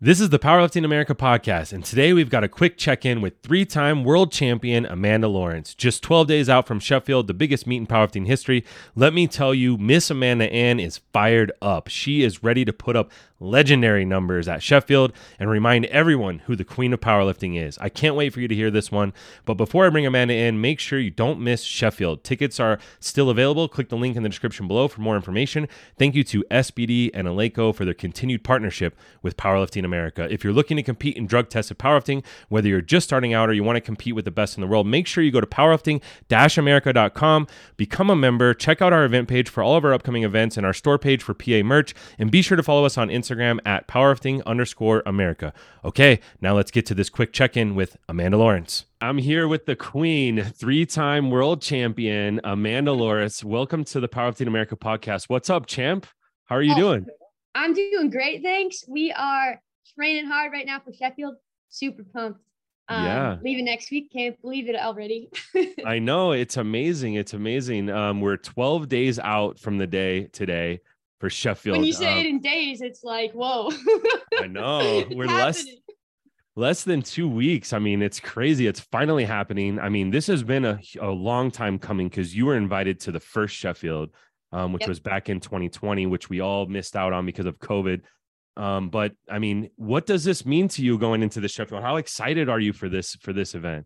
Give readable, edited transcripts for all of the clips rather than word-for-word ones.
This is the Powerlifting America podcast, and today we've got a quick check-in with three-time world champion Amanda Lawrence. Just 12 days out from Sheffield, the biggest meet in powerlifting history. Let me tell you, Miss Amanda Ann is fired up. She is ready to put up legendary numbers at Sheffield and remind everyone who the queen of powerlifting is. I can't wait for you to hear this one, but before I bring Amanda in, make sure you don't miss Sheffield. Tickets are still available. Click the link in the description below for more information. Thank you to SBD and Eleiko for their continued partnership with Powerlifting America. If you're looking to compete in drug-tested powerlifting, whether you're just starting out or you want to compete with the best in the world, make sure you go to powerlifting-america.com, become a member, check out our event page for all of our upcoming events and our store page for PA merch, and be sure to follow us on Instagram at powerlifting_America. Okay, now let's get to this quick check-in with Amanda Lawrence. I'm here with the queen, three-time world champion, Amanda Lawrence. Welcome to the Powerlifting America podcast. What's up, champ? How are you doing? I'm doing great, thanks. We are training hard right now for Sheffield. Super pumped. Leaving next week. Can't believe it already. I know. It's amazing. It's amazing. We're 12 days out from the day today for Sheffield. When you say it in days, it's like, whoa. I know. We're less than 2 weeks. I mean, it's crazy. It's finally happening. I mean, this has been a long time coming because you were invited to the first Sheffield, which was back in 2020, which we all missed out on because of COVID. But I mean, what does this mean to you going into the Sheffield? How excited are you for this event?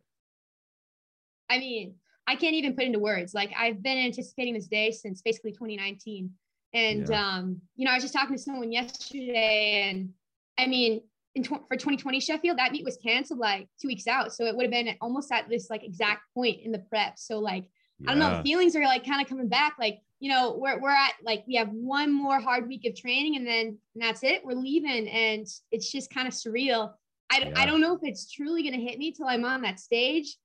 I mean, I can't even put into words. Like, I've been anticipating this day since basically 2019. And, I was just talking to someone yesterday, and I mean, for 2020 Sheffield, that meet was canceled like 2 weeks out. So it would have been almost at this like exact point in the prep. So like, I don't know, feelings are like kind of coming back. Like, we're at like, we have one more hard week of training and that's it. We're leaving, and it's just kind of surreal. I don't know if it's truly going to hit me till I'm on that stage.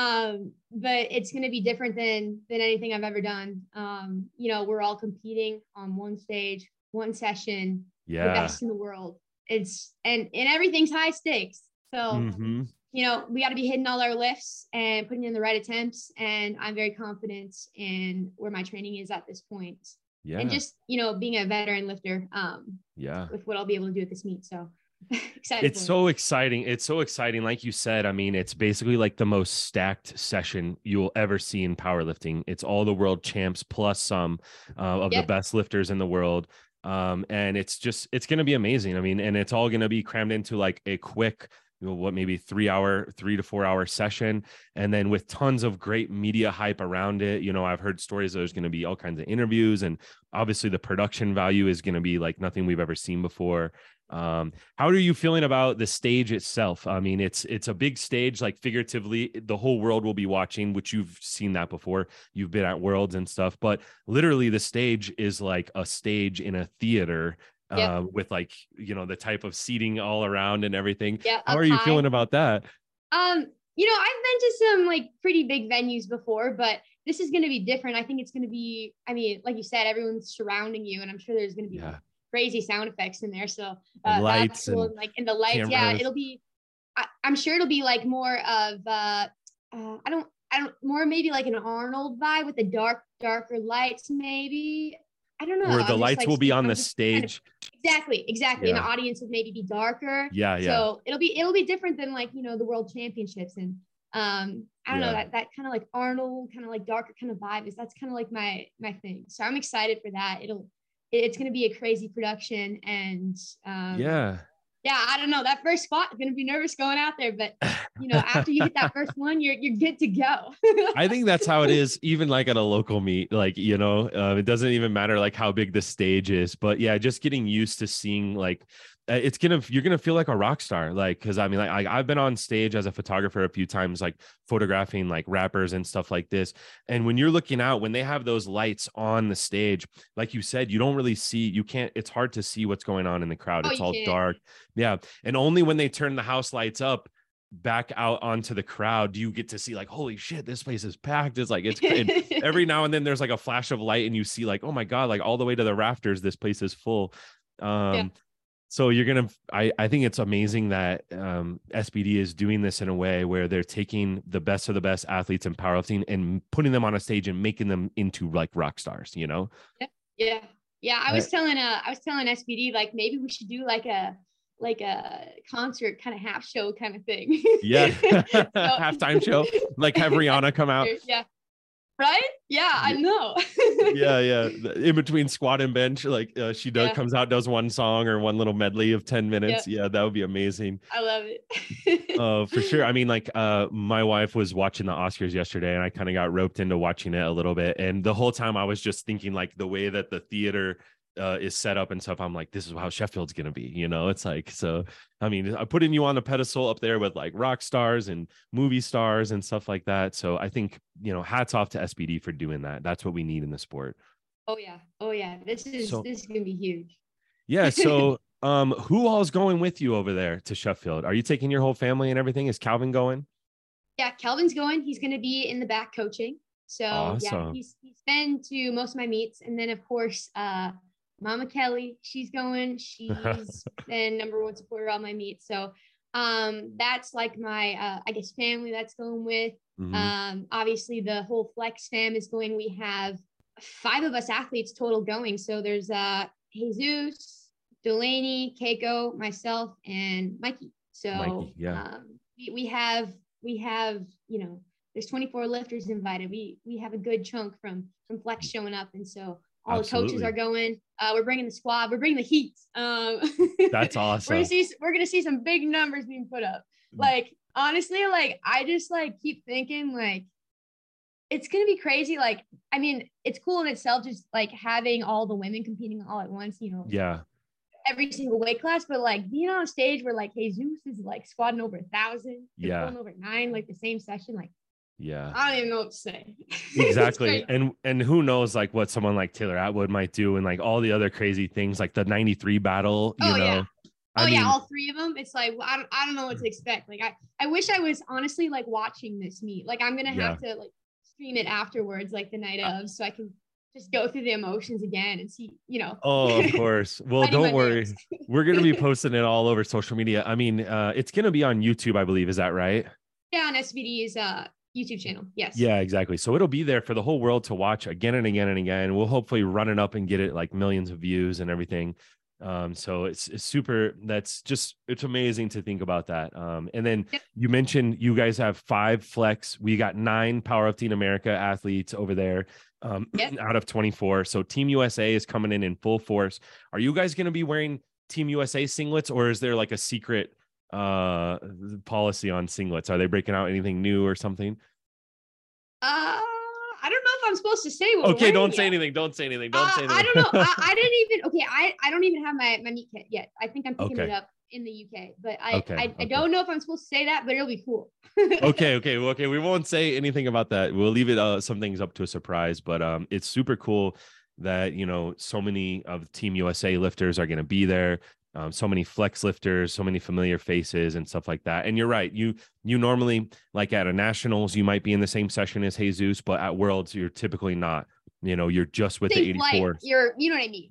But it's going to be different than anything I've ever done. We're all competing on one stage, one session, the best in the world. And everything's high stakes. So, we got to be hitting all our lifts and putting in the right attempts. And I'm very confident in where my training is at this point. Yeah. And just, being a veteran lifter, with what I'll be able to do at this meet. So excited. It's so exciting. It's so exciting. Like you said, I mean, it's basically like the most stacked session you'll ever see in powerlifting. It's all the world champs plus some of the best lifters in the world. And it's going to be amazing. I mean, and it's all going to be crammed into like a quick, maybe 3 to 4 hour session. And then with tons of great media hype around it. I've heard stories there's going to be all kinds of interviews, and obviously the production value is going to be like nothing we've ever seen before. How are you feeling about the stage itself? I mean, it's a big stage, like figuratively, the whole world will be watching, which you've seen that before. You've been at Worlds and stuff, but literally the stage is like a stage in a theater. With like, the type of seating all around and everything. How are you feeling about that? I've been to some like pretty big venues before, but this is going to be different. I think it's going to be, I mean, like you said, everyone's surrounding you, and I'm sure there's going to be crazy sound effects in there. So lights cool. And the lights, cameras. It'll be, I'm sure it'll be like more of, I don't more maybe like an Arnold vibe with the darker lights, maybe. I don't know. Where the lights will be on the stage. Exactly. Yeah. And the audience will maybe be darker. Yeah. So it'll be different than like, the world championships. And I don't know, that kind of like Arnold, kind of like darker kind of vibe that's kind of like my thing. So I'm excited for that. It's going to be a crazy production. And I don't know, that first spot, I'm going to be nervous going out there, but after you hit that first one, you're good to go. I think that's how it is, even like at a local meet, like, it doesn't even matter like how big the stage is, but just getting used to seeing like, you're going to feel like a rock star. Like, cause I mean, like I've been on stage as a photographer a few times, like photographing like rappers and stuff like this. And when you're looking out, when they have those lights on the stage, like you said, you don't really see, it's hard to see what's going on in the crowd. It's all dark. Yeah. And only when they turn the house lights up back out onto the crowd do you get to see like, holy shit, this place is packed. It's like, every now and then there's like a flash of light and you see like, oh my God, like all the way to the rafters, this place is full. So I think it's amazing that SBD is doing this in a way where they're taking the best of the best athletes in powerlifting and putting them on a stage and making them into like rock stars, Yeah. I was telling SBD, like maybe we should do like a like a concert kind of half show kind of thing. Yeah. So, Halftime show, like have Rihanna come out. yeah. Right? Yeah, I know. Yeah. In between squat and bench, like she does Yeah. comes out, does one song or one little medley of 10 Yeah. minutes. Yeah, that would be amazing. I love it. For sure. I mean, like my wife was watching the Oscars yesterday and I kind of got roped into watching it a little bit. And the whole time I was just thinking like the way that the theater is set up and stuff, I'm like, this is how Sheffield's gonna be, it's like, so I mean, I'm putting you on a pedestal up there with like rock stars and movie stars and stuff like that. So I think, hats off to SBD for doing that. That's what we need in the sport. Oh yeah. This is gonna be huge. Yeah. So who all is going with you over there to Sheffield? Are you taking your whole family and everything? Is Calvin going? Yeah, Calvin's going. He's gonna be in the back coaching. So awesome. Yeah, he's been to most of my meets. And then of course Mama Kelly, she's going. She's been number one supporter on my meets. So that's like my I guess family that's going with. Mm-hmm. Obviously the whole Flex fam is going. We have 5 of us athletes total going. So there's Jesus, Delaney, Keiko, myself, and Mikey. So Mikey, yeah. We have there's 24 lifters invited. We have a good chunk from Flex showing up, and so all absolutely. The coaches are going. We're bringing the squad. We're bringing the heat. That's awesome. We're gonna see some big numbers being put up. Like honestly, like I just like keep thinking like it's gonna be crazy. Like I mean, it's cool in itself just like having all the women competing all at once. Yeah. Every single weight class, but like being on a stage where like Jesus is like squatting over 1,000, yeah, over 9, like the same session, like. Yeah. I don't even know what to say. Exactly. and who knows like what someone like Taylor Atwood might do and like all the other crazy things like the 93 battle, you know. Yeah. I mean, all 3 of them. It's like I don't know what to expect. Like I wish I was honestly like watching this meet. Like I'm gonna have to like stream it afterwards, like the night of, so I can just go through the emotions again and see, Oh, of course. Well, don't worry. We're going to be posting it all over social media. I mean, it's going to be on YouTube, I believe. Is that right? Yeah, on SBD's YouTube channel. Yes. Yeah, exactly. So it'll be there for the whole world to watch again and again and again. We'll hopefully run it up and get it like millions of views and everything. So it's super. It's amazing to think about that. And then you mentioned you guys have 5 flex. We got 9 Powerlifting America athletes over there out of 24. So Team USA is coming in full force. Are you guys going to be wearing Team USA singlets, or is there like a secret policy on singlets? Are they breaking out anything new or something? I don't know if I'm supposed to say what. Okay, don't say anything. Don't say anything. I don't know. I didn't even. Okay, I don't even have my meat kit yet. I think I'm picking it up in the UK, but I don't know if I'm supposed to say that, but it'll be cool. Okay. We won't say anything about that. We'll leave it some things up to a surprise, but it's super cool that so many of Team USA lifters are going to be there. So many flex lifters, so many familiar faces and stuff like that. And you're right. You normally, like at a nationals, you might be in the same session as Jesus, but at worlds, you're typically not. You're just with the 84. You know what I mean?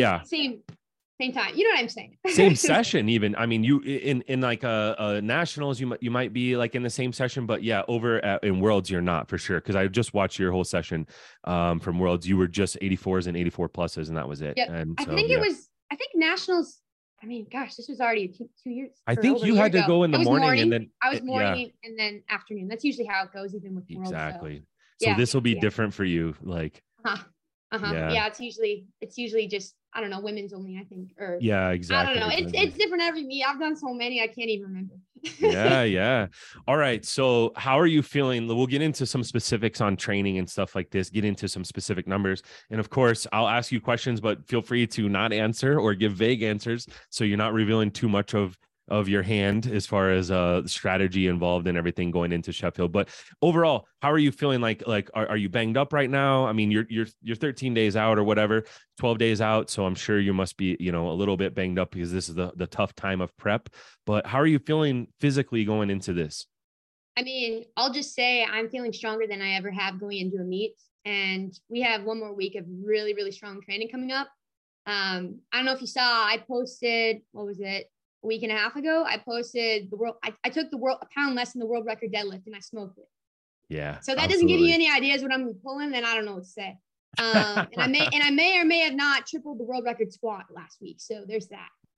Same time. You know what I'm saying? Same session, even. I mean, you in like a nationals, you might be like in the same session, but yeah, in worlds, you're not for sure. Because I just watched your whole session from worlds. You were just 84s and 84 pluses, and that was it. Yep. And so, I think nationals. I mean, gosh, this was already 2 years. I think you had to go in the morning and then I was morning and then afternoon. That's usually how it goes, even with world. Exactly. So this will be different for you, like. Yeah, it's usually just I don't know, women's only, I think, or yeah, exactly. I don't know. It's different every meet. I've done so many, I can't even remember. Yeah. All right. So how are you feeling? We'll get into some specifics on training and stuff like this, get into some specific numbers. And of course, I'll ask you questions, but feel free to not answer or give vague answers. So you're not revealing too much of your hand as far as strategy involved and everything going into Sheffield. But overall, how are you feeling? Like are you banged up right now? I mean, you're 13 days out or whatever, 12 days out. So I'm sure you must be, a little bit banged up because this is the tough time of prep. But how are you feeling physically going into this? I mean, I'll just say I'm feeling stronger than I ever have going into a meet. And we have one more week of really, really strong training coming up. I don't know if you saw, I posted, what was it? A week and a half ago, I posted I took a pound less than the world record deadlift and I smoked it. Yeah. So that doesn't give you any ideas what I'm pulling, then I don't know what to say. And I may or may have not tripled the world record squat last week. So there's that.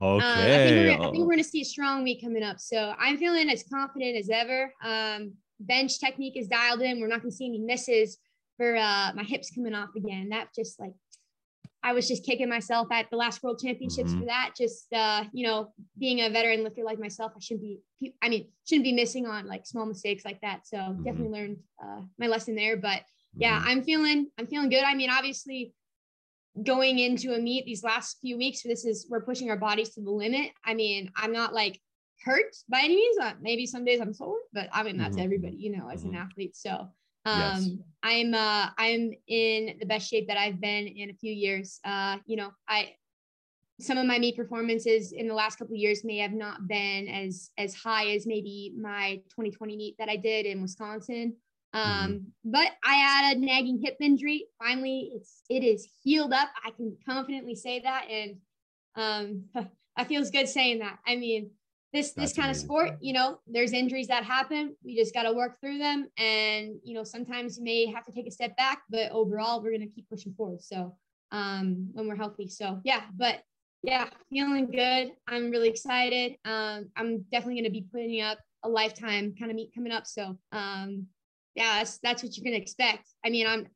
Okay. I think we're gonna see a strong meet coming up. So I'm feeling as confident as ever. Bench technique is dialed in. We're not gonna see any misses for my hips coming off again. That just like I was just kicking myself at the last World Championships for that. Just you know, being a veteran lifter like myself, shouldn't be missing on like small mistakes like that. So definitely learned my lesson there. But yeah, I'm feeling good. I mean, obviously going into a meet these last few weeks, we're pushing our bodies to the limit. I mean, I'm not like hurt by any means. Maybe some days I'm sore, but I mean, that's everybody, you know, as an athlete. So Yes. I'm in the best shape that I've been in a few years. You know, some of my meet performances in the last couple of years may have not been as high as maybe my 2020 meet that I did in Wisconsin. But I had a nagging hip injury. Finally, it is healed up. I can confidently say that. And that feels good saying that. I mean, this kind of sport, you know, there's injuries that happen. We just got to work through them. And, you know, sometimes you may have to take a step back, but overall we're going to keep pushing forward. So when we're healthy. So yeah, feeling good. I'm really excited. I'm definitely going to be putting up a lifetime kind of meet coming up. So yeah, that's what you're gonna expect. I mean,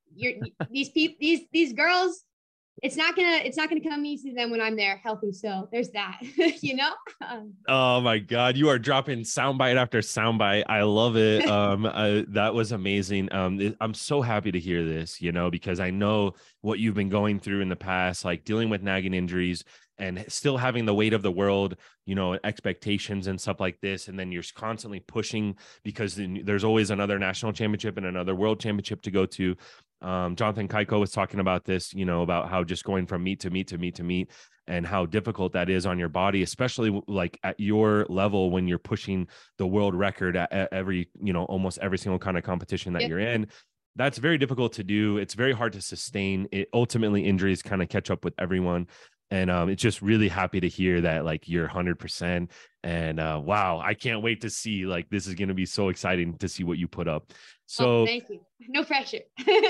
these girls, it's not gonna come easy to them when I'm there healthy. So there's that, you know. Oh my God, you are dropping soundbite after soundbite. I love it. That was amazing. I'm so happy to hear this, you know, because I know what you've been going through in the past, like dealing with nagging injuries and still having the weight of the world, you know, expectations and stuff like this. And then you're constantly pushing because there's always another national championship and another world championship to go to. Jonathan Kaiko was talking about this, you know, about how just going from meet to meet to meet to meet and how difficult that is on your body, especially like at your level when you're pushing the world record at every, you know, almost every single kind of competition that you're in. That's very difficult to do. It's very hard to sustain. It ultimately injuries kind of catch up with everyone. And it's just really happy to hear that like you're 100%. And wow, I can't wait to see, like, this is going to be so exciting to see what you put up. So thank you. No pressure.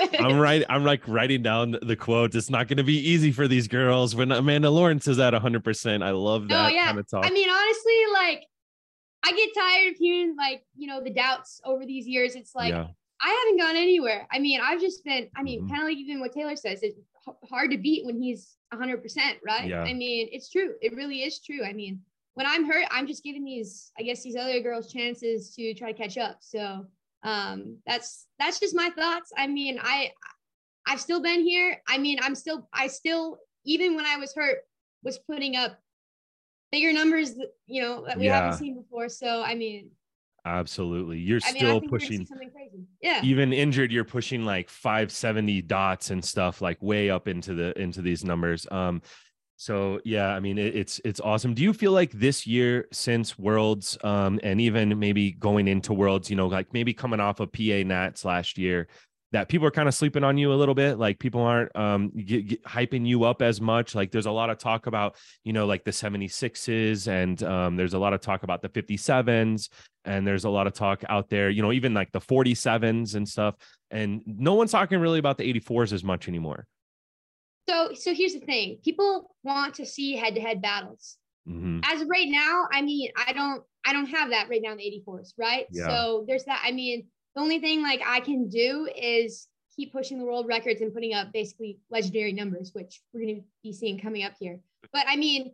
I'm like writing down the quotes. It's not going to be easy for these girls when Amanda Lawrence is at 100%. I love that kind of talk. I mean, honestly, like I get tired of hearing like, you know, the doubts over these years. It's like, I haven't gone anywhere. I mean, I've just been, kind of like even what Taylor says, it's hard to beat when he's 100%, right? I mean, it's true. It really is true. I mean, when I'm hurt, I'm just giving these other girls chances to try to catch up. So that's just my thoughts. I mean, I've still been here. I mean, I still, even when I was hurt, was putting up bigger numbers, you know, that we haven't seen before. So, I mean, absolutely. You're still pushing something crazy. Yeah. Even injured, you're pushing like 570 dots and stuff, like way up into these numbers. So yeah, I mean, it's awesome. Do you feel like this year since Worlds, and even maybe going into Worlds, you know, like maybe coming off of PA Nats last year, that people are kind of sleeping on you a little bit? Like people aren't hyping you up as much. Like there's a lot of talk about, you know, like the 76s, and there's a lot of talk about the 57s, and there's a lot of talk out there, you know, even like the 47s and stuff. And no one's talking really about the 84s as much anymore. So here's the thing. People want to see head-to-head battles. As of right now, I mean, I don't have that right now in the 84s, right? So there's that. I mean, the only thing like I can do is keep pushing the world records and putting up basically legendary numbers, which we're going to be seeing coming up here. But I mean,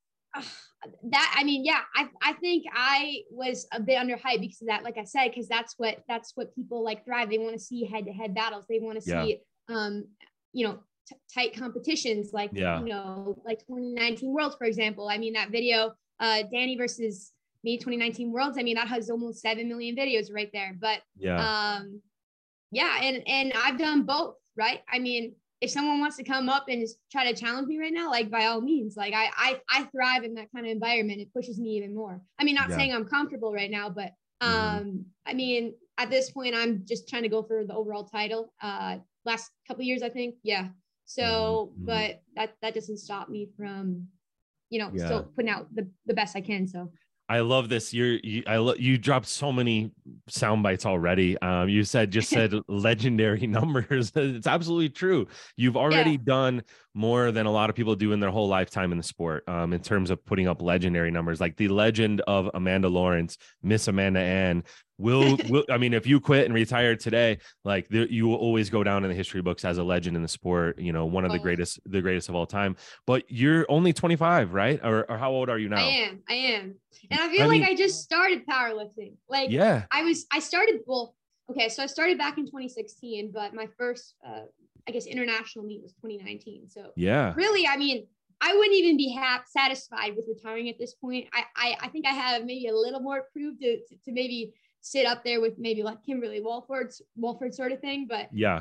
I think I was a bit underhyped because of that, like I said, because that's what people like thrive. They want to see head-to-head battles. They want to see, you know, tight competitions like, you know, like 2019 Worlds, for example. I mean, that video, Danny versus me 2019 Worlds, I mean, that has almost 7 million videos right there. But and I've done both, right? I mean, if someone wants to come up and just try to challenge me right now, like by all means, like I thrive in that kind of environment. It pushes me even more. I mean, not saying I'm comfortable right now, but I mean, at this point, I'm just trying to go for the overall title. Last couple of years, I think. Yeah. So, but that doesn't stop me from, you know, still putting out the best I can. So I love this. You dropped so many sound bites already. You said legendary numbers. It's absolutely true. You've Yeah. already done more than a lot of people do in their whole lifetime in the sport. In terms of putting up legendary numbers, like the legend of Amanda Lawrence, Miss Amanda Ann. Will I mean, if you quit and retire today, like you will always go down in the history books as a legend in the sport. You know, one of Oh, the greatest of all time. But you're only 25, right? Or how old are you now? I am. And I feel I like mean, I just started powerlifting. Like yeah, I started, well, okay, so I started back in 2016, but my first, I guess, international meet was 2019. So yeah. really, I mean, I wouldn't even be satisfied with retiring at this point. I think I have maybe a little more to prove to maybe sit up there with maybe like Kimberly Walford sort of thing. But Yeah,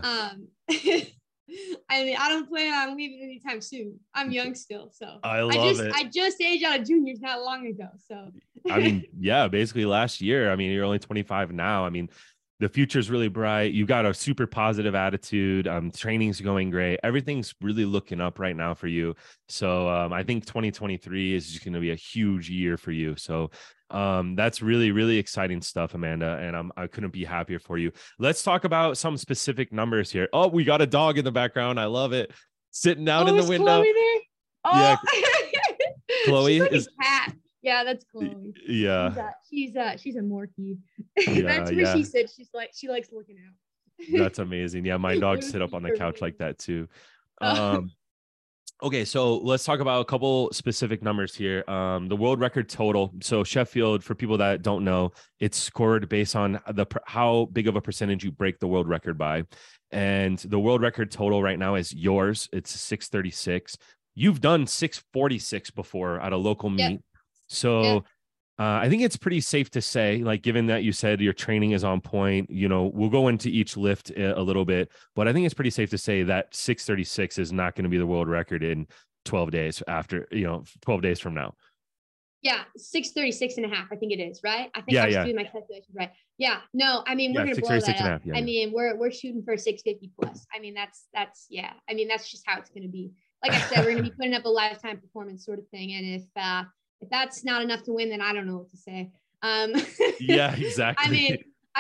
I mean, I don't plan on leaving anytime soon. I'm young still, so I love it. I just aged out of juniors not long ago. So I mean, yeah, basically last year. I mean, you're only 25 now. I mean, the future's really bright. You got a super positive attitude. Training's going great. Everything's really looking up right now for you. So I think 2023 is just going to be a huge year for you. So that's really, really exciting stuff, Amanda. And I couldn't be happier for you. Let's talk about some specific numbers here. Oh, we got a dog in the background. I love it. Sitting down in oh, the is window. Chloe there? Yeah, Oh, Chloe she's like is. a cat. Yeah, that's Chloe. Yeah, She's a Morkie. yeah, That's what she yeah. said. She likes looking out. That's amazing. Yeah, my It dogs was sit up on the her couch like name. that too. Uh, Um, okay, so let's talk about a couple specific numbers here. The world record total. So Sheffield, for people that don't know, it's scored based on how big of a percentage you break the world record by, and the world record total right now is yours. It's 636. You've done 646 before at a local yep. meet, so Yeah. I think it's pretty safe to say, like, given that you said your training is on point, you know, we'll go into each lift a little bit, but I think it's pretty safe to say that 636 is not going to be the world record in 12 days after, 12 days from now. Yeah, 636 and a half, I think it is, right? I think Yeah, I was yeah. doing my calculations right. Yeah, no, I mean, we're Yeah, gonna blow that 636 and a up. half. Yeah, I yeah. mean, we're shooting for 650 plus. I mean, that's yeah. I mean, that's just how it's gonna be. Like I said, we're gonna be putting up a lifetime performance sort of thing. And if that's not enough to win, then I don't know what to say. Um Yeah, I exactly. mean,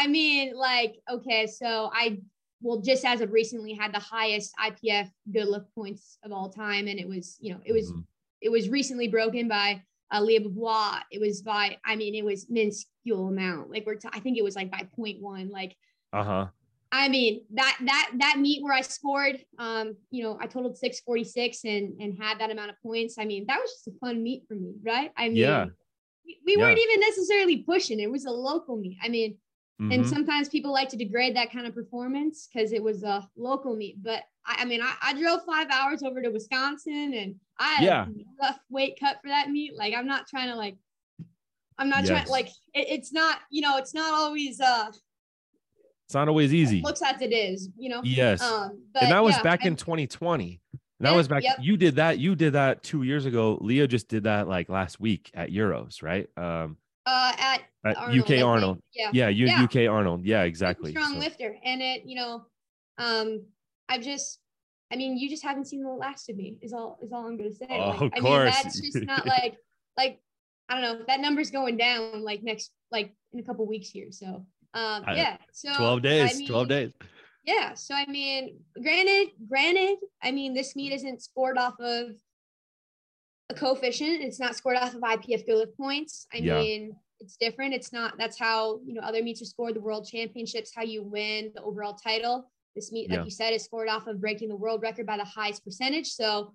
like, okay, so I well, just as of recently had the highest IPF good lift points of all time, and it was, Mhm. it was recently broken by Leah Beauvoir. It was by, I mean, it was minuscule amount. Like I think it was like by 0.1. Like, Uh-huh. I mean, that meet where I scored, I totaled 646 and had that amount of points. I mean, that was just a fun meet for me, right? I Yeah, mean, we yeah. weren't even necessarily pushing. It was a local meet. I mean, and Hmm. sometimes people like to degrade that kind of performance because it was a local meet. But I mean, I drove 5 hours over to Wisconsin and I had a Yeah. rough weight cut for that meet. Like, I'm not trying, Yes. like, it's not, it's not always, It's not always easy. looks as it is, Yes. And but that was yeah, back in 2020. And that yeah, was back. yep. You did that 2 years ago. Leah just did that like last week at Euros, right? At At Arnold, UK I think. Arnold. Yeah. Yeah, Yeah. UK Arnold. Yeah, Super exactly. strong So, lifter. And um, I've just, I mean, you just haven't seen the last of me is all I'm going to say. oh, Like, of I mean, course. that's just not like, I don't know, that number's going down like like in a couple weeks here. So, I, yeah. So, 12 I days, 12 mean, days. yeah. So, I mean, granted, I mean, this meet isn't scored off of a coefficient. It's not scored off of IPF good lift points. I Yeah, mean, it's different. It's not, that's how, other meets are scored. The world championships, how you win the overall title. This meet, like yeah, you said, is scored off of breaking the world record by the highest percentage. So,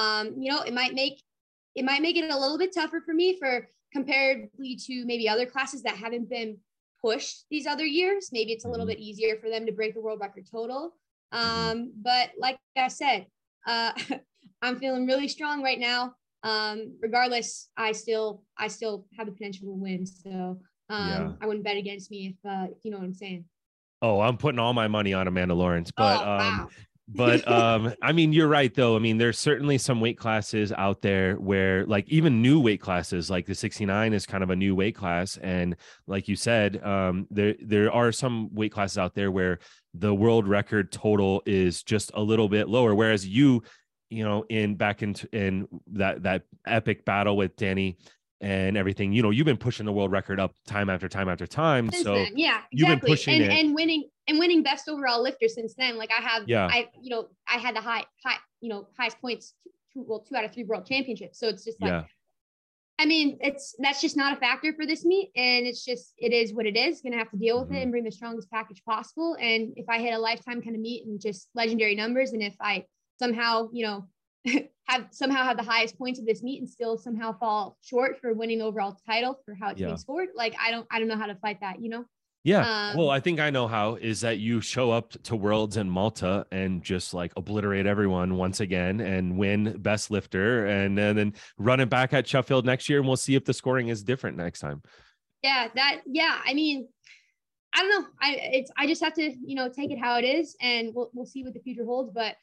it might make it a little bit tougher for me for comparatively to maybe other classes that haven't been pushed these other years. Maybe it's a little mhm, bit easier for them to break the world record total. mhm. But like I said, I'm feeling really strong right now. Regardless, I still have the potential to win. So Yeah. I wouldn't bet against me if you know what I'm saying. Oh, I'm putting all my money on Amanda Lawrence, Oh wow. I mean, you're right though. I mean, there's certainly some weight classes out there where like even new weight classes like the 69 is kind of a new weight class, and like you said, there are some weight classes out there where the world record total is just a little bit lower, whereas in back in that epic battle with Danny, and everything. You know, you've been pushing the world record up time after time after time. Since So then, yeah, you've been exactly. pushing it. And winning best overall lifter since then. Like I had the highest points, two out of three world championships. So it's just like, I mean, that's just not a factor for this meet. And it is what it is. Gonna have to deal with it and bring the strongest package possible. And if I hit a lifetime kind of meet and just legendary numbers, and if I somehow, have the highest points of this meet and still somehow fall short for winning the overall title for how it's being scored, like I don't know how to fight that, Yeah. Well, I think I know how. Is that you show up to Worlds in Malta and just like obliterate everyone once again and win best lifter, and then run it back at Sheffield next year, and we'll see if the scoring is different next time. Yeah. I mean, I don't know. I just have to, take it how it is, and we'll see what the future holds. But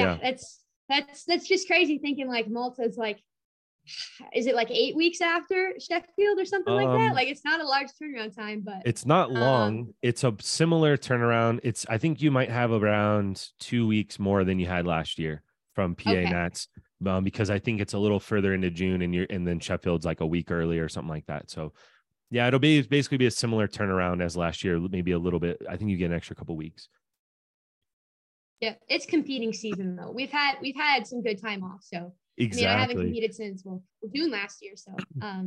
that's just crazy thinking like Malta's like, is it like 8 weeks after Sheffield or something like that? Like it's not a large turnaround time, but it's not long. It's a similar turnaround. I think you might have around 2 weeks more than you had last year from PA Nats, because I think it's a little further into June, and then Sheffield's like a week early or something like that. So yeah, it'll basically be a similar turnaround as last year, maybe a little bit. I think you get an extra couple weeks. Yeah, it's competing season though. We've had some good time off, so exactly. I mean, I haven't competed since June last year, so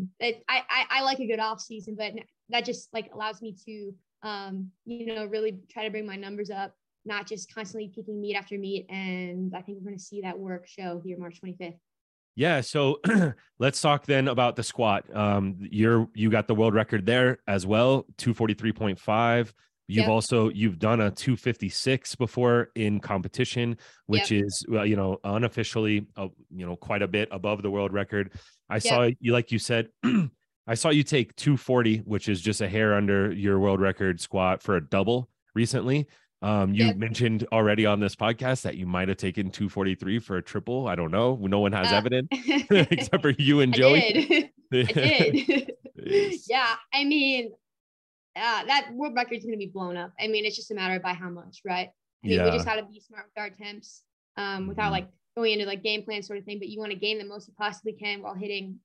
I like a good off season, but that just like allows me to really try to bring my numbers up, not just constantly peaking meet after meet. And I think we're going to see that work show here March 25th. Yeah, so let's talk then about the squat. You got the world record there as well, 243.5. You've done a 256 before in competition, which is unofficially quite a bit above the world record. I saw you, like you said, I saw you take 240, which is just a hair under your world record squat for a double recently. You mentioned already on this podcast that you might have taken 243 for a triple. I don't know. No one has evidence except for you and Joey. I did. Yeah. I mean, that world record is going to be blown up. I mean, it's just a matter of by how much, right? I mean, we just got to be smart with our attempts, without like going into like game plan sort of thing, but you want to gain the most you possibly can while hitting,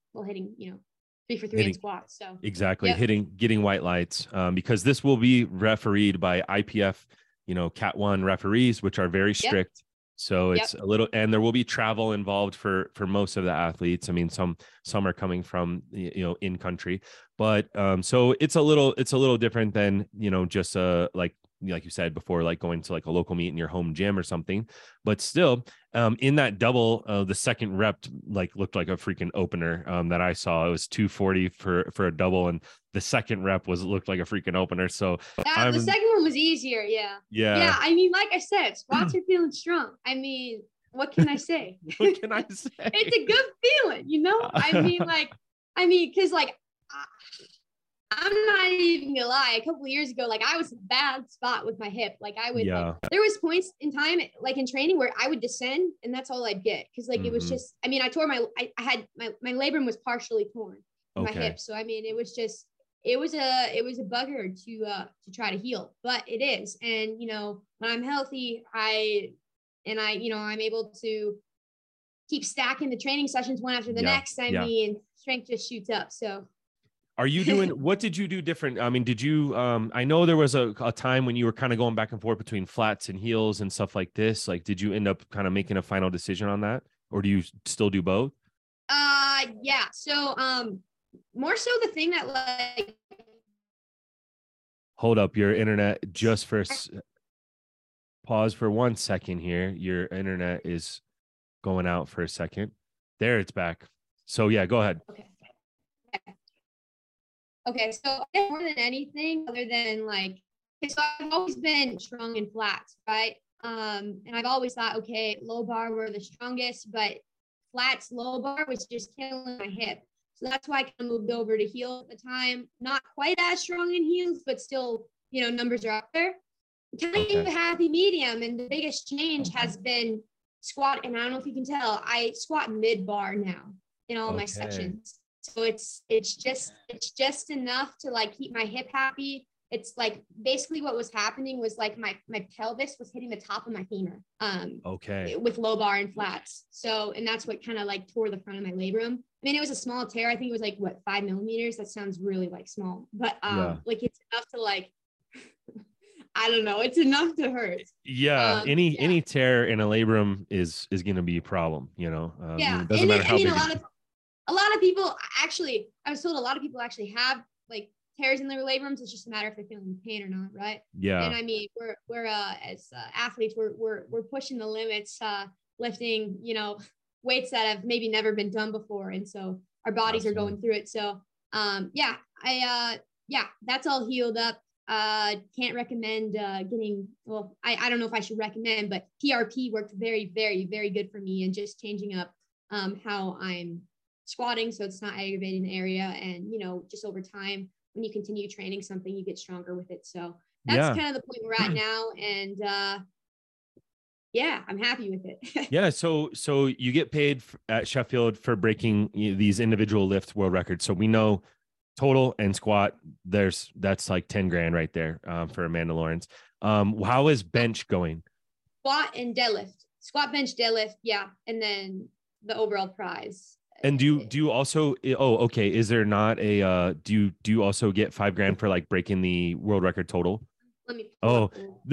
3 for 3 in squats. So exactly. Getting white lights, because this will be refereed by IPF, Cat 1 referees, which are very strict. So it's a little, and there will be travel involved for most of the athletes. I mean, some are coming from, in country, but so it's a little different than, just like you said before, like going to like a local meet in your home gym or something. But still, in that double, the second rep looked like a freaking opener that I saw. It was 240 for a double, and the second rep looked like a freaking opener. So the second one was easier. Yeah. I mean, like I said, squats are feeling strong. I mean, what can I say? What can I say? It's a good feeling, I mean, because like I'm not even gonna lie. A couple of years ago, like I was in a bad spot with my hip. Like I would, there was points in time, like in training, where I would descend, and that's all I'd get. Because like it was just, I mean, I tore I had my labrum was partially torn in my hip. So I mean, it was a bugger to try to heal, but it is. And when I'm healthy, I'm able to keep stacking the training sessions one after the next. I mean, strength just shoots up. So. Are you doing, what did you do different? I mean, did you, I know there was a time when you were kind of going back and forth between flats and heels and stuff like this. Like, did you end up kind of making a final decision on that? Or do you still do both? Yeah. So, more so the thing that like. Hold up your internet just for, pause for 1 second here. Your internet is going out for a second. There, it's back. So yeah, go ahead. Okay, so more than anything, other than like, so I've always been strong in flats, right? And I've always thought, okay, low bar were the strongest, but flats, low bar was just killing my hip. So that's why I kind of moved over to heel at the time. Not quite as strong in heels, but still, numbers are up there. Kind of a happy medium, and the biggest change has been squat. And I don't know if you can tell, I squat mid bar now in all my sections. So it's just enough to like keep my hip happy it's like basically what was happening was like my pelvis was hitting the top of my femur Okay. with low bar and flats. So, and that's what kind of like tore the front of my labrum. I mean, it was a small tear. I think it was like what, 5 millimeters. That sounds really like small, but like it's enough to like, I don't know. It's enough to hurt. Yeah. Any tear in a labrum is going to be a problem, you know? Yeah. It doesn't matter how big. A lot of people actually, I was told a lot of people actually have like tears in their labrums. It's just a matter if they're feeling pain or not, right? Yeah. And I mean, we're as athletes, we're pushing the limits, lifting, you know, weights that have maybe never been done before, and so our bodies are going through it. So, yeah, that's all healed up. Can't recommend getting. Well, I don't know if I should recommend, but PRP worked very, very, very good for me, and just changing up how I'm squatting so it's not aggravating the area, and you know, just over time, when you continue training something, you get stronger with it. So that's kind of the point we're at now, and yeah, I'm happy with it. Yeah. So you get paid at Sheffield for breaking these individual lift world records. So we know total and squat, that's like 10 grand right there for Amanda Lawrence. How is bench going? Squat and deadlift, squat, bench, deadlift. Yeah. And then the overall prize. And do you also, oh, okay. Is there not a, do you also get 5 grand for like breaking the world record total? Let me. No.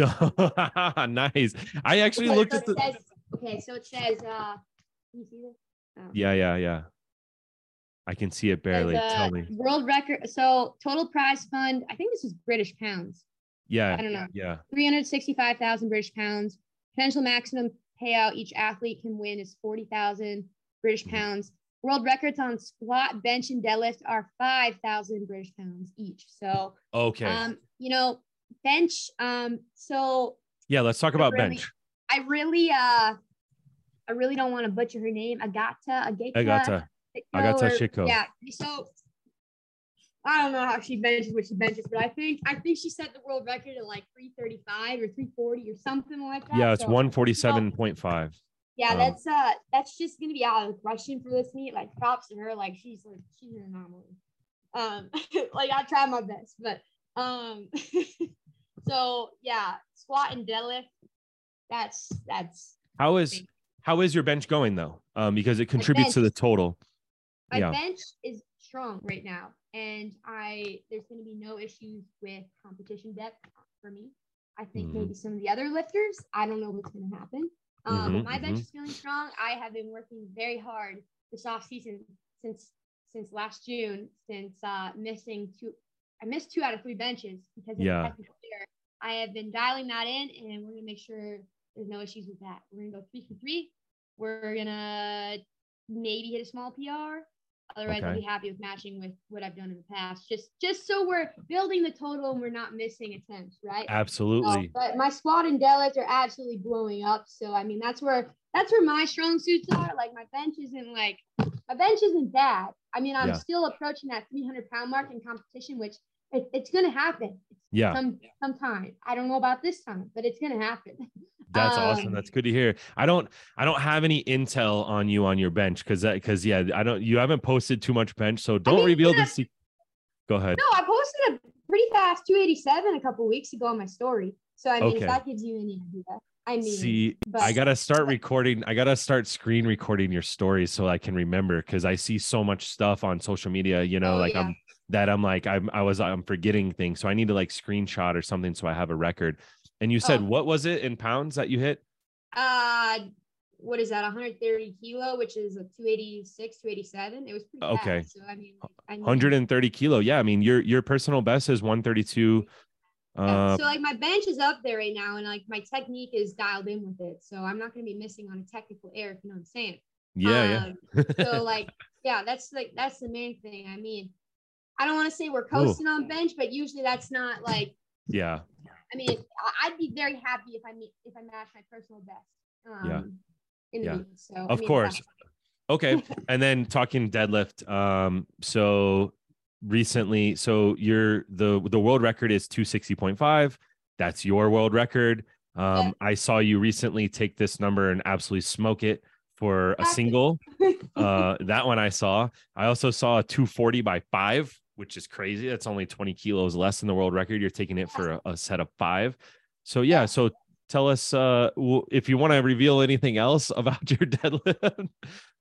Nice. I actually looked at the. Okay. So it says, can you see this? Oh. Yeah. I can see it barely. Tell me. World record. So total prize fund, I think this is British pounds. Yeah. I don't know. Yeah. 365,000 British pounds. Potential maximum payout each athlete can win is 40,000 British pounds. World records on squat, bench, and deadlift are 5,000 British pounds each. So, okay. You know, bench. So yeah, let's talk about bench. I really don't want to butcher her name. Agata Shiko. Yeah. So I don't know how she benches what she benches, but I think she set the world record at like 335 or 340 or something like that. Yeah, it's 147.5. Yeah, that's just gonna be out of the question for this meet. Like, props to her. Like, she's an anomaly. Like, I tried my best, but so yeah, squat and deadlift. That's how is your bench going though? Because it contributes to the total. My bench is strong right now, and there's gonna be no issues with competition depth for me. I think maybe some of the other lifters, I don't know what's gonna happen. But my bench is feeling strong. I have been working very hard this off season since last June, since missing two. I missed 2 out of 3 benches because of the technical error. I have been dialing that in, and we're gonna make sure there's no issues with that. We're gonna go 3 for 3. We're gonna maybe hit a small PR. Otherwise, I'll be happy with matching with what I've done in the past. Just so we're building the total and we're not missing attempts, right? Absolutely. But my squat and deadlift are absolutely blowing up. So I mean, that's where my strong suits are. Like my bench isn't bad. I mean, I'm still approaching that 300-pound mark in competition, which it's gonna happen. Sometime. I don't know about this time, but it's gonna happen. That's awesome. That's good to hear. I don't have any intel on you on your bench because you haven't posted too much bench, so don't reveal the Go ahead. No, I posted a pretty fast 287 a couple weeks ago on my story. So I mean, if that gives you any idea. I mean, I gotta start recording. I gotta start screen recording your stories so I can remember, because I see so much stuff on social media. You know, I'm forgetting things, so I need to like screenshot or something so I have a record. And you said, what was it in pounds that you hit? What is that? 130 kilo, which is a 286, 287. It was pretty fast. So I mean, 130 kilo. Yeah. I mean, your personal best is 132. So like my bench is up there right now, and like my technique is dialed in with it. So I'm not going to be missing on a technical error, if you know what I'm saying. Yeah. So like, that's the main thing. I mean, I don't want to say we're coasting on bench, but usually that's not like, I mean, I'd be very happy if I match my personal best. In the meet. So of course. Okay. And then talking deadlift. So recently, the world record is 260.5. That's your world record. I saw you recently take this number and absolutely smoke it for a single. That one I saw. I also saw a 240 by 5, which is crazy. That's only 20 kilos less than the world record. You're taking it for a set of 5. So yeah, so tell us if you want to reveal anything else about your deadlift.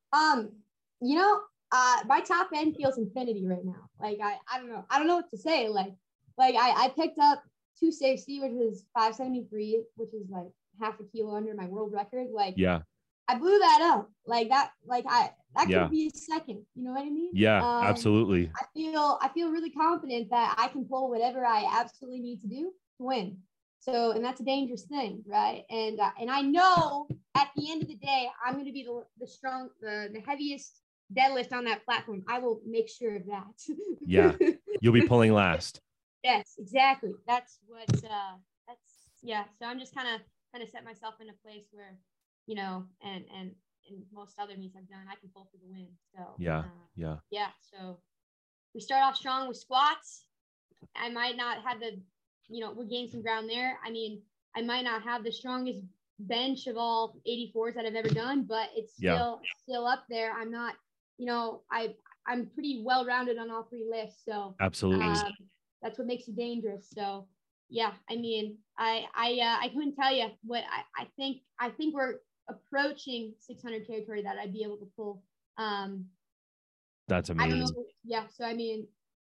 You know, my top end feels infinity right now. Like I don't know what to say. Like I picked up 260, which is 573, which is like half a kilo under my world record. Like Yeah. I blew that up. Like that Yeah. could be a second. You know what I mean? Yeah, absolutely. I feel really confident that I can pull whatever I absolutely need to do to win. So, and that's a dangerous thing, right? And I know at the end of the day, I'm going to be the heaviest deadlift on that platform. I will make sure of that. Yeah, you'll be pulling last. Yes, exactly. That's yeah. So I'm just kind of set myself in a place where, you know, and most other meets I've done, I can pull for the win. So yeah. So we start off strong with squats. I might not have we gain some ground there. I mean, I might not have the strongest bench of all 84s that I've ever done, but it's still up there. I'm not, I'm pretty well rounded on all 3 lifts. So absolutely, that's what makes it dangerous. So yeah, I mean, I couldn't tell you what I think. I think we're approaching 600 territory that I'd be able to pull. That's amazing. I don't know. Yeah. So I mean,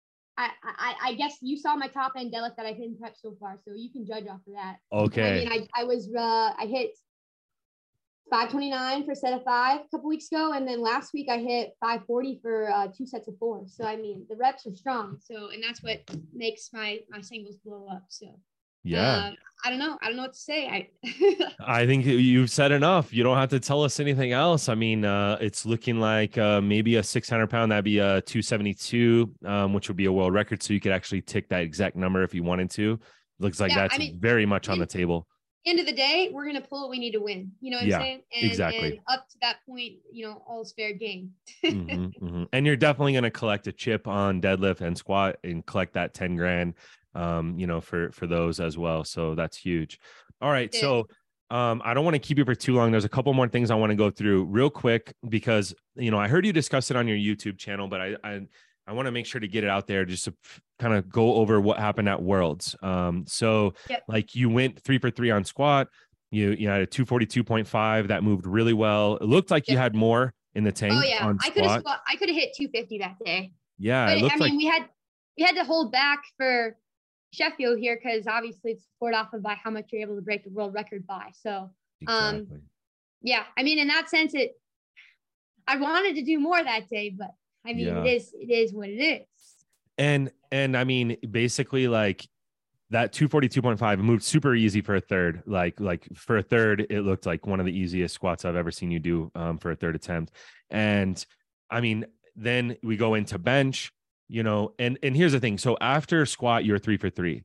I guess you saw my top end deadlift that I've hit in prep so far, so you can judge off of that. Okay. I mean, I hit 529 for a set of 5 a couple weeks ago, and then last week I hit 540 for 2 sets of 4. So I mean, the reps are strong. So, and that's what makes my singles blow up. So yeah, I don't know what to say. I think you've said enough. You don't have to tell us anything else. I mean, it's looking like maybe a 600-pound, that'd be a 272, which would be a world record. So you could actually tick that exact number if you wanted to. Looks like that's very much on the table. End of the day, we're going to pull what we need to win. You know what I'm saying? Exactly. And up to that point, all's fair game. And you're definitely going to collect a chip on deadlift and squat and collect that 10 grand, for those as well. So that's huge. All right. Yeah. So I don't want to keep you for too long. There's a couple more things I want to go through real quick because, I heard you discuss it on your YouTube channel, but I want to make sure to get it out there just to kind of go over what happened at Worlds. Like you went 3 for 3 on squat. You had a 242.5 that moved really well. It looked like you had more in the tank. Oh yeah, on I could have hit 250 that day. Yeah, but we had to hold back for Sheffield here because obviously it's scored off of by how much you're able to break the world record by. So exactly. Yeah, I mean, in that sense, I wanted to do more that day, but I mean, it is what it is. And I mean, basically, like that 242.5 moved super easy for a third. Like for a third, it looked like one of the easiest squats I've ever seen you do for a third attempt. And I mean, then we go into bench, and here's the thing. So after squat, you're 3 for 3.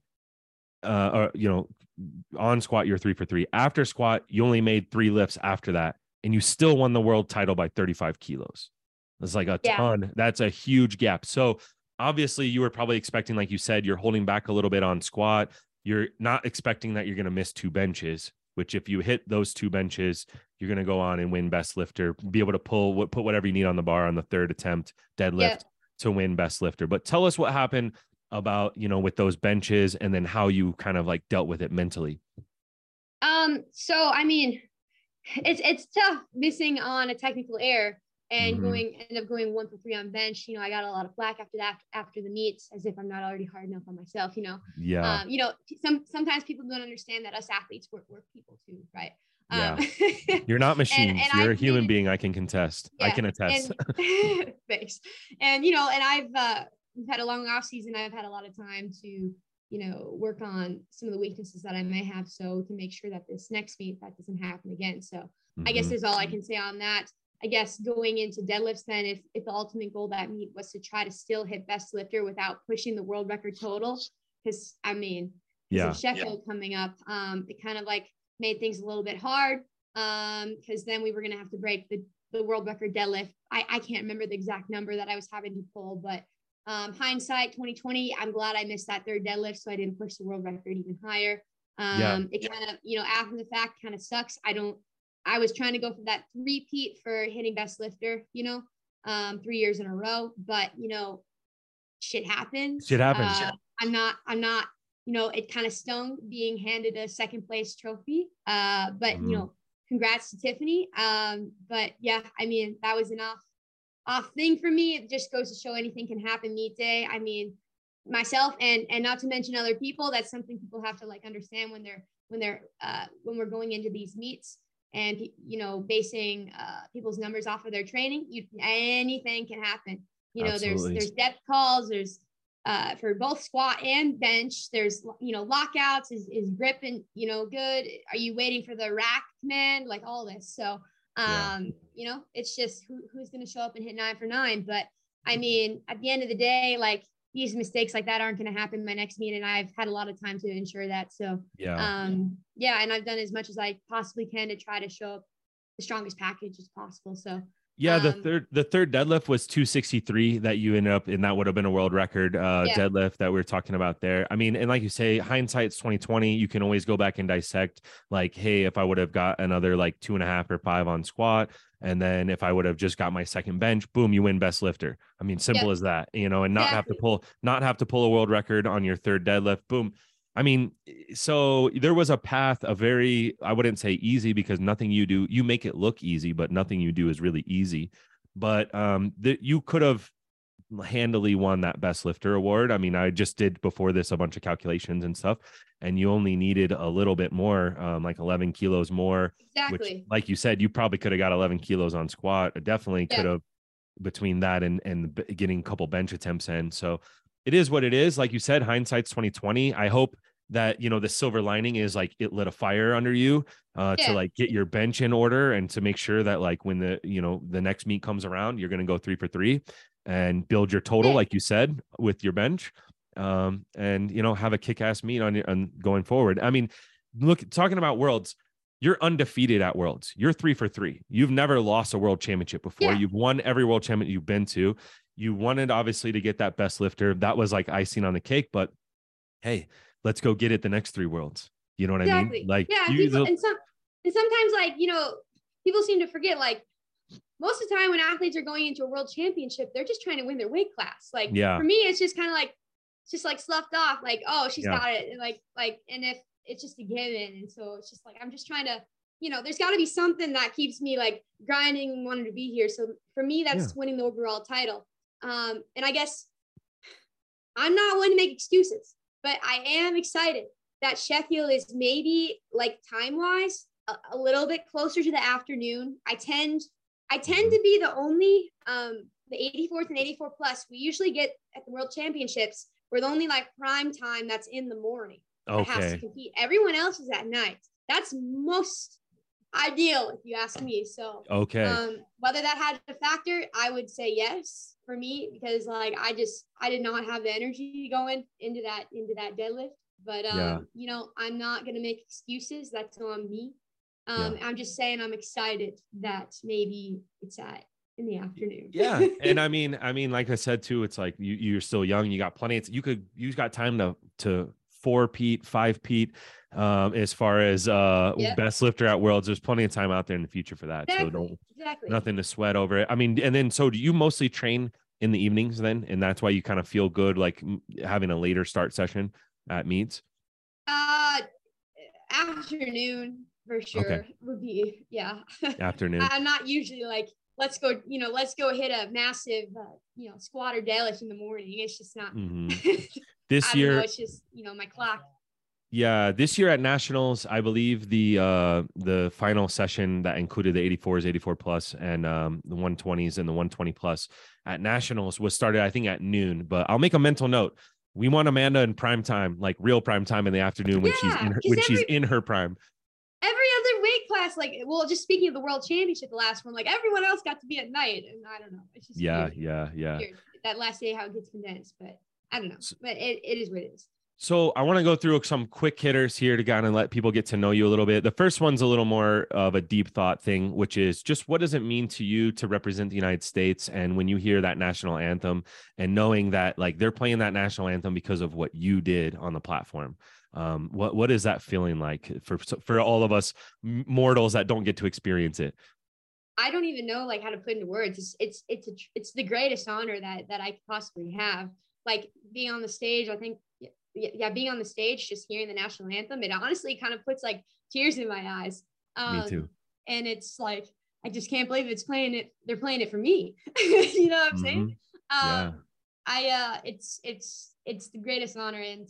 On squat, you're 3 for 3. After squat, you only made 3 lifts after that, and you still won the world title by 35 kilos. It's like a ton. That's a huge gap. So obviously you were probably expecting, like you said, you're holding back a little bit on squat. You're not expecting that you're going to miss 2 benches, which if you hit those 2 benches, you're going to go on and win best lifter, be able to put whatever you need on the bar on the 3rd attempt deadlift to win best lifter. But tell us what happened about, with those benches and then how you kind of like dealt with it mentally. So, I mean, it's tough missing on a technical error. And end up going 1 for 3 on bench. I got a lot of flack after the meets, as if I'm not already hard enough on myself. Yeah. Sometimes people don't understand that us athletes we're people too, right? Yeah. You're not machines. You're a human being. I can contest. I can attest. Thanks. And I've had a long off season. I've had a lot of time to work on some of the weaknesses that I may have, so we can make sure that this next meet that doesn't happen again. So I guess there's all I can say on that. I guess going into deadlifts, then if the ultimate goal that meet was to try to still hit best lifter without pushing the world record total, because I mean, Sheffield coming up, it kind of like made things a little bit hard because then we were going to have to break the world record deadlift. I can't remember the exact number that I was having to pull, but hindsight 2020, I'm glad I missed that 3rd deadlift so I didn't push the world record even higher. It kind of, after the fact kind of sucks. I was trying to go for that repeat for hitting best lifter, 3 years in a row. But, shit happens. Shit happens. I'm not, it kind of stung being handed a second place trophy. But congrats to Tiffany. But yeah, I mean, that was an off thing for me. It just goes to show anything can happen meet day. I mean, myself and not to mention other people, that's something people have to like understand when we're going into these meets and basing people's numbers off of their training. Anything can happen. There's depth calls, there's for both squat and bench, there's lockouts, is grip and good, are you waiting for the rack command, like all this. So it's just who's going to show up and hit 9 for 9. But I mean, at the end of the day, like, these mistakes like that aren't going to happen in my next meet, and I've had a lot of time to ensure that. So and I've done as much as I possibly can to try to show up the strongest package as possible. So the third deadlift was 263 that you ended up, and that would have been a world record deadlift that we were talking about there. I mean, and like you say, hindsight's 2020. You can always go back and dissect, like, hey, if I would have got another like 2.5 or 5 on squat, and then if I would have just got my second bench, boom, you win best lifter. I mean, simple as that, and not have to pull a world record on your third deadlift. Boom. I mean, so there was a path, I wouldn't say easy, because nothing you do, you make it look easy, but nothing you do is really easy. But you could have handily won that best lifter award. I mean, I just did before this a bunch of calculations and stuff, and you only needed a little bit more, like 11 kilos more. Exactly. Which, like you said, you probably could have got 11 kilos on squat. It definitely could have, between that and getting a couple bench attempts in. So it is what it is. Like you said, hindsight's 2020. I hope that, the silver lining is like it lit a fire under you to like get your bench in order, and to make sure that like when the next meet comes around, you're going to go 3 for 3 and build your total, like you said, with your bench, and have a kick-ass meet on going forward. I mean, look, talking about worlds, you're undefeated at worlds. You're 3 for 3. You've never lost a world championship before. You've won every world championship you've been to. You wanted, obviously, to get that best lifter. That was like icing on the cake, but hey, let's go get it the next 3 worlds. You know what I mean? Like, and sometimes, like, people seem to forget, like, most of the time when athletes are going into a world championship, they're just trying to win their weight class. Like, for me, it's just kind of like, it's just like sloughed off, like, oh, she's got it. And like, and if it's just a given. And so it's just like, I'm just trying to, there's got to be something that keeps me like grinding and wanting to be here. So for me, that's winning the overall title. And I guess I'm not one to make excuses, but I am excited that Sheffield is maybe, like, time-wise a little bit closer to the afternoon. I tend to be the only the 84th and 84 plus we usually get at the World Championships. We're the only like prime time that's in the morning that has to compete. Everyone else is at night. That's most ideal, if you ask me. So whether that had a factor, I would say yes for me, because like I did not have the energy going into that deadlift. But I'm not gonna make excuses. That's on me. I'm just saying I'm excited that maybe it's in the afternoon. And I mean, like I said too, it's like you're still young. You got plenty. You got time to 4-peat, 5-peat. As far as best lifter at Worlds, there's plenty of time out there in the future for that. Exactly. So nothing to sweat over it. I mean, and then so do you mostly train in the evenings then, and that's why you kind of feel good like having a later start session at meets? Afternoon for sure would be afternoon. I'm not usually like, let's go hit a massive squat or deadlift in the morning. It's just not this year. It's just my clock. This year at Nationals, I believe the final session that included the 84s, 84 plus, and the 120s and the 120 plus at Nationals was started, I think, at noon. But I'll make a mental note. We want Amanda in prime time, like real prime time in the afternoon when she's in her prime. Every other weight class, like, well, just speaking of the World Championship, the last one, like everyone else got to be at night, and I don't know. It's just weird. That last day, how it gets condensed, but I don't know. But it is what it is. So I want to go through some quick hitters here to kind of let people get to know you a little bit. The first one's a little more of a deep thought thing, which is just what does it mean to you to represent the United States? And when you hear that national anthem and knowing that like they're playing that national anthem because of what you did on the platform, what is that feeling like for all of us mortals that don't get to experience it? I don't even know like how to put into words. It's the greatest honor that I could possibly have. like being on the stage, I think, yeah, being on the stage, just hearing the national anthem, it honestly kind of puts like tears in my eyes. Me too. And it's like, I just can't believe they're playing it for me. You know what I'm saying? Yeah. It's the greatest honor. And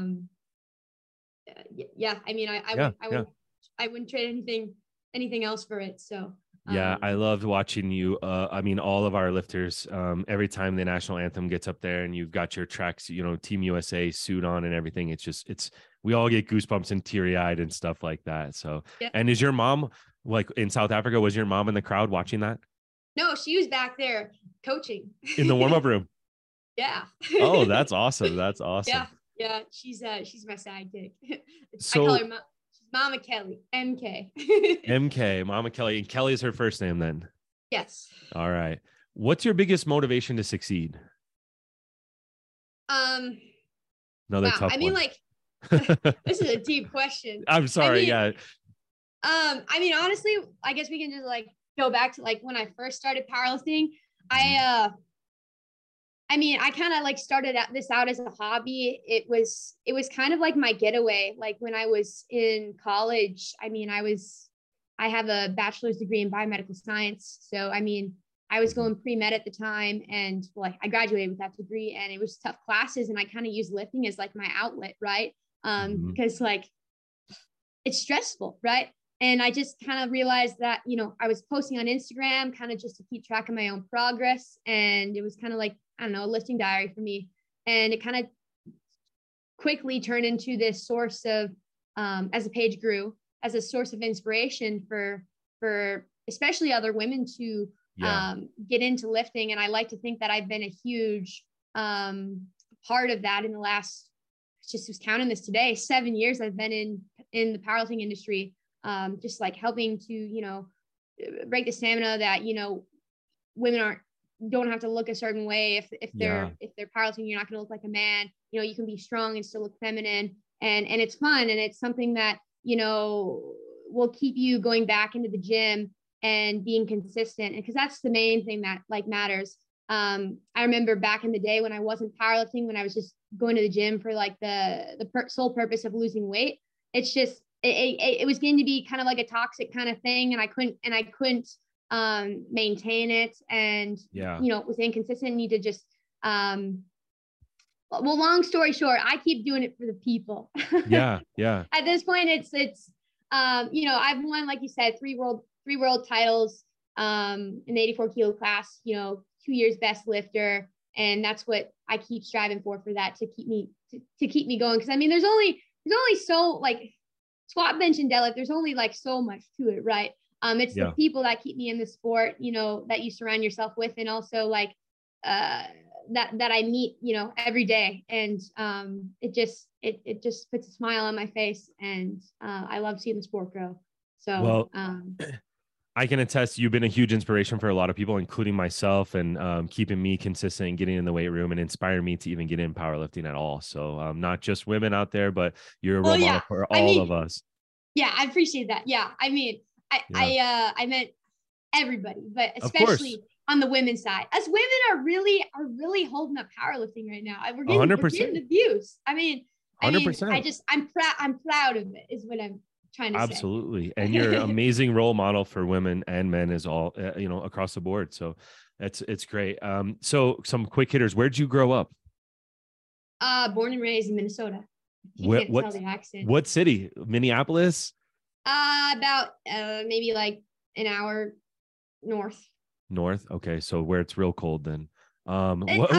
yeah, I mean, I wouldn't trade anything else for it. So yeah, I loved watching you. I mean, all of our lifters, every time the national anthem gets up there and you've got your tracks, Team USA suit on and everything. We all get goosebumps and teary eyed and stuff like that. So, yeah. And is your mom like in South Africa? Was your mom in the crowd watching that? No, she was back there coaching in the warm up room. Yeah. Oh, that's awesome. That's awesome. Yeah. She's my sidekick. So, I call her Mama Kelly, MK. MK, Mama Kelly. And Kelly is her first name then? Yes. All right. What's your biggest motivation to succeed? Another tough I mean, one. like, this is a deep question. I'm sorry. Yeah. I mean, honestly, I guess we can just like go back to like when I first started powerlifting. I mean, I kind of like started this out as a hobby. It was kind of like my getaway. Like when I was in college, I mean, I have a bachelor's degree in biomedical science. So, I mean, I was going pre-med at the time, and like I graduated with that degree, and it was tough classes. And I kind of used lifting as like my outlet. Right. Because like it's stressful. Right. And I just kind of realized that, I was posting on Instagram kind of just to keep track of my own progress. And it was kind of like, I don't know, a lifting diary for me. And it kind of quickly turned into this source of, as the page grew, as a source of inspiration for especially other women to get into lifting. And I like to think that I've been a huge part of that in the last, just was counting this today, 7 years I've been in the powerlifting industry. Just like helping to, break the stamina that, women don't have to look a certain way. If they're powerlifting, you're not going to look like a man. You can be strong and still look feminine, and it's fun, and it's something that will keep you going back into the gym and being consistent, because that's the main thing that like matters. I remember back in the day when I wasn't powerlifting, when I was just going to the gym for like the sole purpose of losing weight. It's just it was going to be kind of like a toxic kind of thing, and I couldn't maintain it, and was inconsistent. Need to just well, long story short, I keep doing it for the people. Yeah. At this point, it's I've won, like you said, three world titles in the 84 kilo class. 2 years best lifter, and that's what I keep striving for that to keep me going. Because I mean, there's only so like squat, bench, and deadlift. There's only like so much to it, right? It's the people that keep me in the sport, that you surround yourself with, and also like that I meet, every day. And it just puts a smile on my face, and I love seeing the sport grow. So I can attest you've been a huge inspiration for a lot of people, including myself, and keeping me consistent and getting in the weight room and inspiring me to even get in powerlifting at all. So not just women out there, but you're a role model for all of us. Yeah, I appreciate that. Yeah. I mean, I meant everybody, but especially on the women's side. Us women are really holding up powerlifting right now. We're getting abuse. I mean, 100%. I'm proud of it, is what I'm trying to say. Absolutely. And you're an amazing role model for women and men as all, across the board. So it's great. So some quick hitters. Where'd you grow up? Born and raised in Minnesota. You can't tell the accent. What city? Minneapolis? About maybe like an hour north. North. Okay. So where it's real cold then. I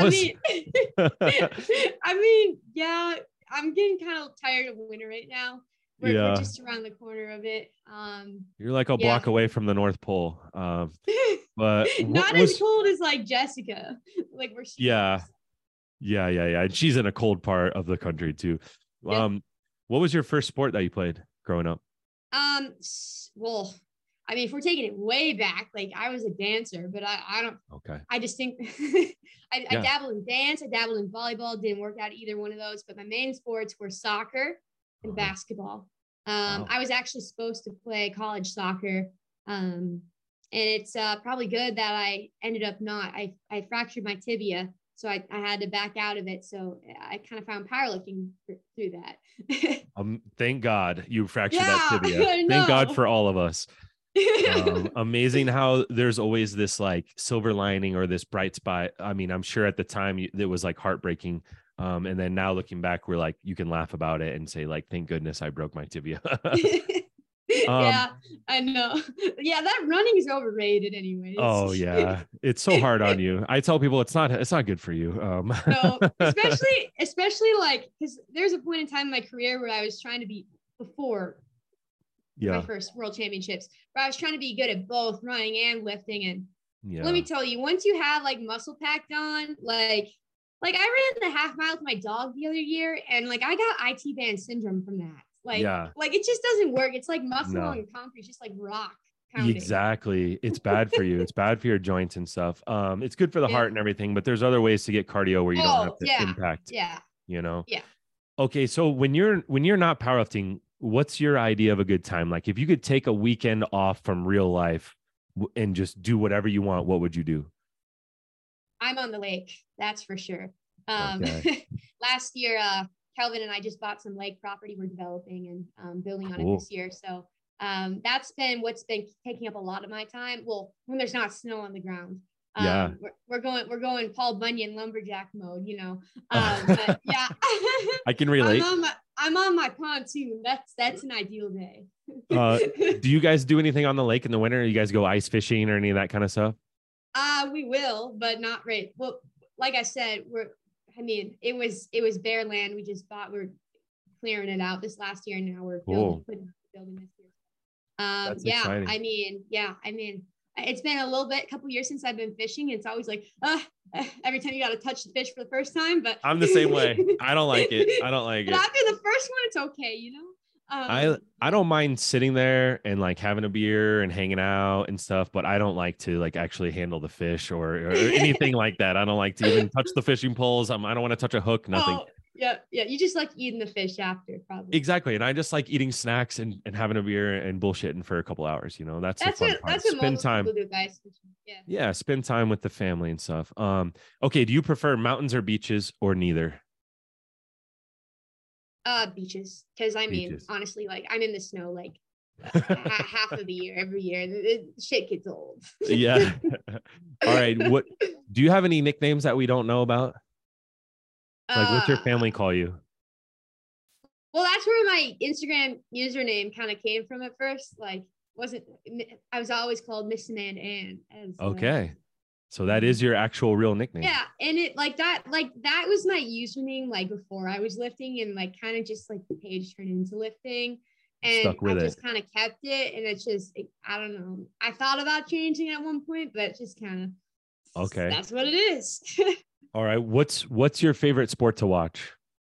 mean, yeah, I'm getting kind of tired of winter right now. We're just around the corner of it. You're like a block away from the North Pole. But not as cold as like Jessica. Like where she Yeah. And she's in a cold part of the country too. What was your first sport that you played growing up? Well, I mean, if we're taking it way back, like I was a dancer, but I don't. Okay. I just think I dabbled in dance. I dabbled in volleyball. Didn't work out either one of those. But my main sports were soccer and basketball. I was actually supposed to play college soccer, and it's probably good that I ended up not. I fractured my tibia, I had to back out of it. So I kind of found powerlifting through that. Thank God you fractured that Yeah, tibia. I Thank God know. for all of us. Amazing how there's always this like silver lining or this bright spot. I mean, I'm sure at the time it was like heartbreaking. And then now looking back, we're like, you can laugh about it and say like, thank goodness I broke my tibia. um, Yeah, I know. Yeah, that running is overrated anyways. oh yeah, it's so hard on you. I tell people it's not good for you. No, especially like, because there's a point in time in my career where I was trying to be, before my yeah, first world championships, where I was trying to be good at both running and lifting. And let yeah, me tell you, once you have like muscle packed on, like I ran the half mile with my dog the other year, and like I got IT band syndrome from that. yeah. Like it just doesn't work. It's like muscle No. on concrete, it's just like rock pounding. Exactly. It's bad for you. It's bad for your joints and stuff. It's good for the Yeah. heart and everything, but there's other ways to get cardio where you don't have Oh to yeah, impact, yeah, you know. yeah. Okay, so when you're not powerlifting, what's your idea of a good time? Like if you could take a weekend off from real life and just do whatever you want, what would you do? I'm on the lake, that's for sure. Um, Okay. last year, Kelvin and I just bought some lake property we're developing and building on it Cool. this year. So that's been what's been taking up a lot of my time. Well, when there's not snow on the ground. Yeah. We're going Paul Bunyan lumberjack mode, you know. But yeah, I can relate. I'm on my pontoon. That's an ideal day. Do you guys do anything on the lake in the winter? You guys go ice fishing or any of that kind of stuff? We will, but not right. Well, like I said, it was bare land we just bought. We're clearing it out this last year, and now we're Cool. building this year. That's Yeah, exciting. I mean, it's been a couple years since I've been fishing. It's always like, every time you got to touch the fish for the first time, but I'm the same way. I don't like it. I don't like but it. after the first one, it's okay, you know. I don't mind sitting there and like having a beer and hanging out and stuff, but I don't like to like actually handle the fish or anything like that. I don't like to even touch the fishing poles. I don't want to touch a hook, nothing. Oh, yeah, yeah. You just like eating the fish after, probably. Exactly. And I just like eating snacks and having a beer and bullshitting for a couple hours. You know, that's the fun part. That's what Spend most time. people do, guys. Yeah. Yeah, spend time with the family and stuff. Okay, do you prefer mountains or beaches or neither? Beaches, because I mean, Beaches. honestly, like I'm in the snow like half of the year, every year. Shit gets old. Yeah. All right. What do you have any nicknames that we don't know about? Like, what's your uh, family call you? well, that's where my Instagram username kind of came from at first. Like, wasn't I was always called Miss Amanda Ann as Okay. So that is your actual real nickname. yeah, and it like that was my username like before I was lifting, and like kind of just like the page turned into lifting, and Stuck with I it. just kind of kept it, and it's just I don't know. I thought about changing at one point, but just kind of Okay. That's what it is. All right. What's your favorite sport to watch?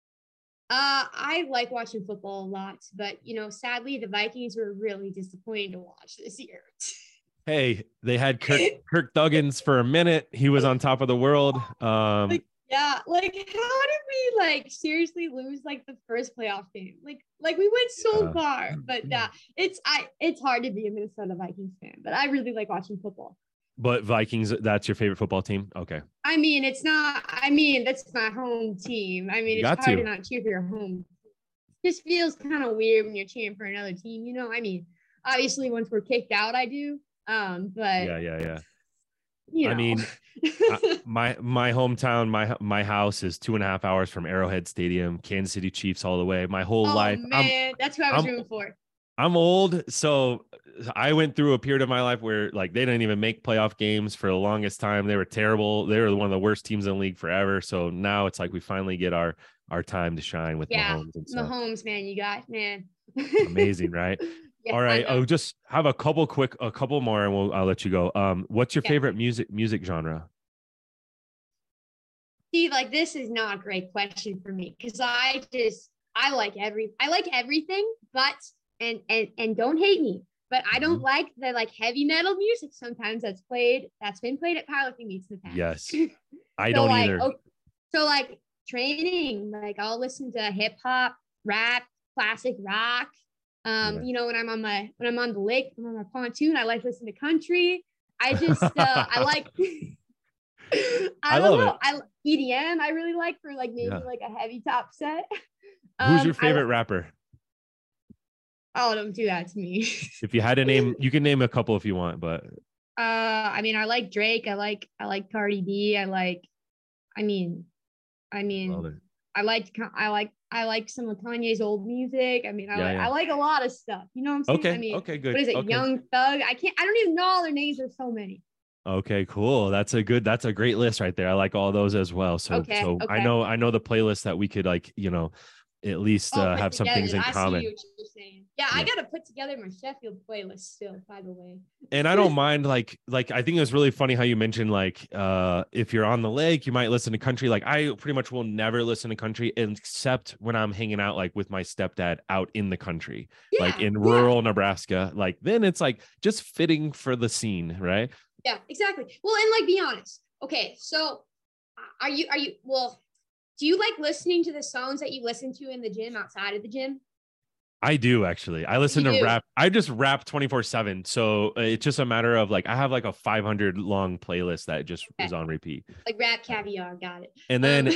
I like watching football a lot, but you know, sadly, the Vikings were really disappointing to watch this year. Hey, they had Kirk Thuggins for a minute. He was on top of the world. Like, yeah, like how did we like seriously lose like the first playoff game? Like we went so far, but yeah, it's hard to be a Minnesota Vikings fan, but I really like watching football. But Vikings, that's your favorite football team? Okay. I mean, it's not. I mean, that's my home team. I mean, You it's got hard to. to not cheer for your home. It just feels kind of weird when you're cheering for another team. You know, I mean, obviously once we're kicked out, I do. But Yeah. you know. I mean, my hometown, my house is 2.5 hours from Arrowhead Stadium, Kansas City Chiefs all the way. My whole Oh life. man, that's who I was I'm rooting for. I'm old, so I went through a period of my life where like they didn't even make playoff games for the longest time. They were terrible. They were one of the worst teams in the league forever. So now it's like we finally get our time to shine with Mahomes and stuff. Mahomes, man, you got man. Amazing, right? Yeah, all right, I'll just have a couple more, and I'll let you go. What's your favorite music genre? See, like this is not a great question for me because I like everything, but and don't hate me, but I don't like the like heavy metal music sometimes that's been played at powerlifting meets in the past. Yes, I don't either. Okay, so like training, like I'll listen to hip hop, rap, classic rock. You know, when I'm on the lake, I'm on my pontoon, I like listening to country. I just I like I don't love know. it. EDM I really like for like maybe Yeah. like a heavy top set. Who's your I favorite rapper? oh, don't do that to me. If you had to name, you can name a couple if you want, but I mean, I like Drake. I like Cardi B. I mean, I love mean, it. I like some of Kanye's old music. I mean, Yeah, I yeah. like a lot of stuff. You know what I'm saying? I Okay. mean, Okay, what good. is it? Okay. Young Thug. I don't even know all their names. There's so many. Okay, cool. That's a great list right there. I like all those as well. Okay, So okay. I know the playlist that we could like, at least Oh, put have some things together. in I see common. what you're saying. Yeah, I Yeah. gotta put together my Sheffield playlist still, by the way. And I don't mind like I think it was really funny how you mentioned like if you're on the lake, you might listen to country. Like I pretty much will never listen to country except when I'm hanging out like with my stepdad out in the country, like Yeah, in yeah, rural Nebraska. Like then it's like just fitting for the scene, right? yeah, exactly. Well, and like be honest. Okay, so are you well, do you like listening to the songs that you listen to in the gym outside of the gym? I do actually. I listen You to do. rap. I just rap 24/7. So it's just a matter of like I have like a 500 long playlist that just Okay. is on repeat. Like rap caviar, got it. And then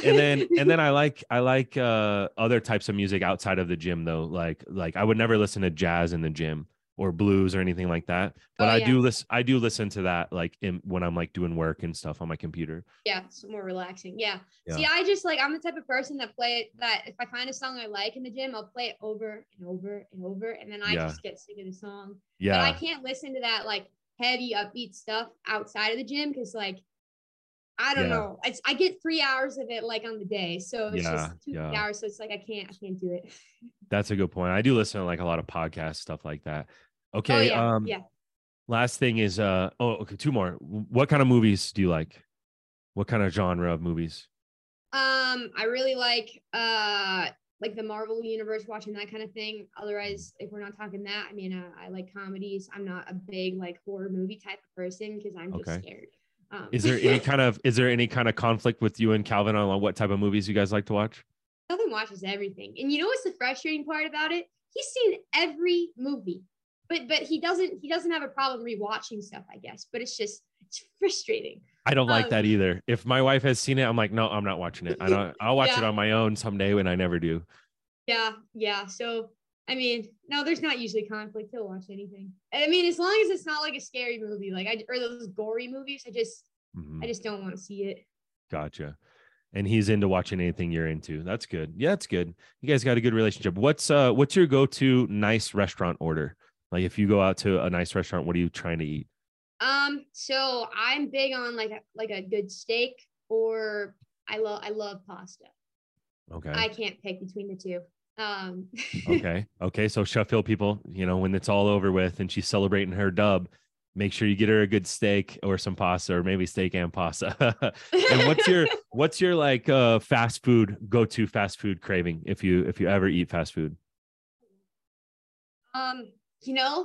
I like other types of music outside of the gym though. Like I would never listen to jazz in the gym or blues or anything like that. But Oh yeah, I do listen to that like when I'm like doing work and stuff on my computer. yeah, it's more relaxing. Yeah. Yeah. See, I'm the type of person that if I find a song I like in the gym, I'll play it over and over and over, and then I Yeah. just get sick of the song. But I Yeah. can't listen to that like heavy upbeat stuff outside of the gym because like I don't Yeah. know. I get 3 hours of it like on the day, so it's Yeah. just two Yeah. hours. So it's like I can't do it. That's a good point. I do listen to like a lot of podcasts, stuff like that. Oh Okay. yeah, yeah. Last thing is okay, two more. What kind of movies do you like? What kind of genre of movies? I really like the Marvel universe, watching that kind of thing. Otherwise, if we're not talking that, I mean, I like comedies. I'm not a big like horror movie type of person because I'm just Okay. scared. Is there any kind of conflict with you and Calvin on what type of movies you guys like to watch? Calvin watches everything, and you know what's the frustrating part about it? He's seen every movie, but he doesn't have a problem rewatching stuff, I guess. But it's frustrating. I don't like Um, that either. If my wife has seen it, I'm like, no, I'm not watching it. I don't. I'll watch it yeah, on my own someday when I never do. yeah, yeah. So I mean, no, there's not usually conflict. He'll watch anything. I mean, as long as it's not like a scary movie, or those gory movies, I Mhm. just don't want to see it. Gotcha. And he's into watching anything you're into. That's good. Yeah, it's good. You guys got a good relationship. What's your go-to nice restaurant order? Like if you go out to a nice restaurant, what are you trying to eat? So I'm big on like a good steak, or I love pasta. Okay. I can't pick between the two. Okay. Okay. So Sheffield people, when it's all over with and she's celebrating her dub, make sure you get her a good steak or some pasta or maybe steak and pasta. And what's your like go-to fast food craving if you ever eat fast food? um, you know,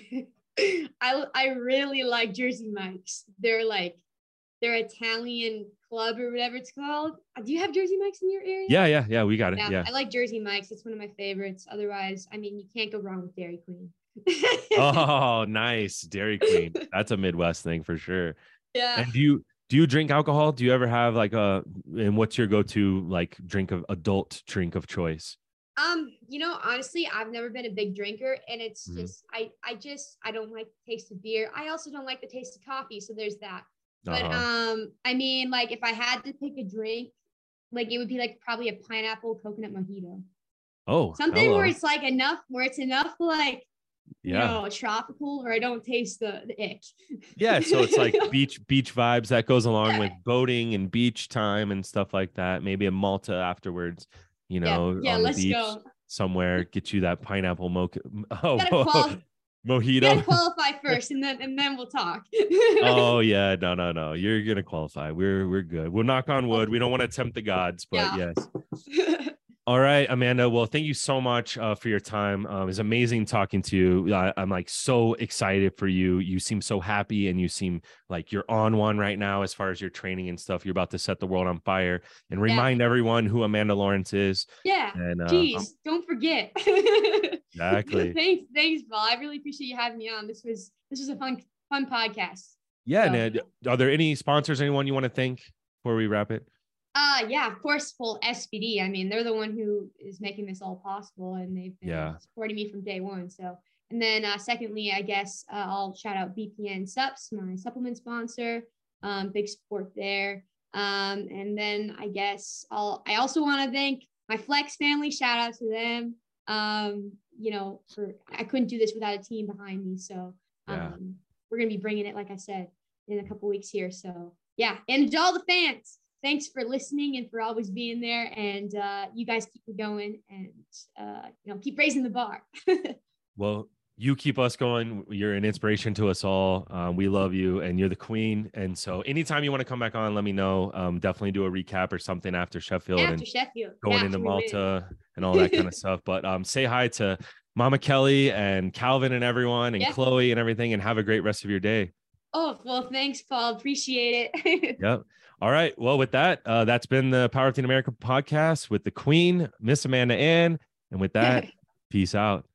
I really like Jersey Mike's. They're Italian club or whatever it's called. Do you have Jersey Mike's in your area? Yeah, we got it. Yeah, Yeah. I like Jersey Mike's. It's one of my favorites. Otherwise, I mean, you can't go wrong with Dairy Queen. Oh, nice. Dairy Queen. That's a Midwest thing for sure. Yeah. And do you drink alcohol? Do you ever have like and what's your go-to like adult drink of choice? Honestly, I've never been a big drinker, and it's Mhm. just I don't like the taste of beer. I also don't like the taste of coffee, so there's that. But Uh-huh. I mean, like if I had to pick a drink, like it would be like probably a pineapple coconut mojito. Oh, Something hello. where it's enough like, Yeah. tropical where I don't taste the ick. Yeah, so it's like beach vibes that goes along with Yeah. boating and beach time and stuff like that. Maybe a Malta afterwards, Yeah. Yeah, on the let's beach go. somewhere. Get you that pineapple You gotta qual you gotta mojito. qualify first, and then we'll talk. Oh yeah, no. You're gonna qualify. We're good. We'll knock on wood. We don't want to tempt the gods, but Yeah. yes. All right, Amanda. Well, thank you so much for your time. It's amazing talking to you. I'm like so excited for you. You seem so happy and you seem like you're on one right now as far as your training and stuff. You're about to set the world on fire and Yeah. remind everyone who Amanda Lawrence is. Yeah. And Jeez, don't forget. exactly. Thanks, Paul. I really appreciate you having me on. This was a fun podcast. Yeah. So, And are there any sponsors, anyone you want to thank before we wrap it? yeah, of course, full SBD. I mean, they're the one who is making this all possible, and they've been supporting me from day one. So, and then secondly, I guess I'll shout out BPN Sups, my supplement sponsor. Big support there. And then I guess I also want to thank my Flex family. Shout out to them. You know, I couldn't do this without a team behind me. So we're gonna be bringing it, like I said, in a couple weeks here. So yeah, and to all the fans, thanks for listening and for always being there. And you guys keep it going, and you know, keep raising the bar. Well, you keep us going. You're an inspiration to us all. We love you, and you're the queen. And so anytime you want to come back on, let me know. Definitely do a recap or something after Sheffield. After Sheffield. Going into Malta and all that kind of stuff. But say hi to Mama Kelly and Calvin and everyone and Chloe and everything, and have a great rest of your day. Oh, well, thanks, Paul. Appreciate it. Yep. All right. Well, with that, that's been the Powerlifting America podcast with the queen, Miss Amanda Ann. And with that, peace out.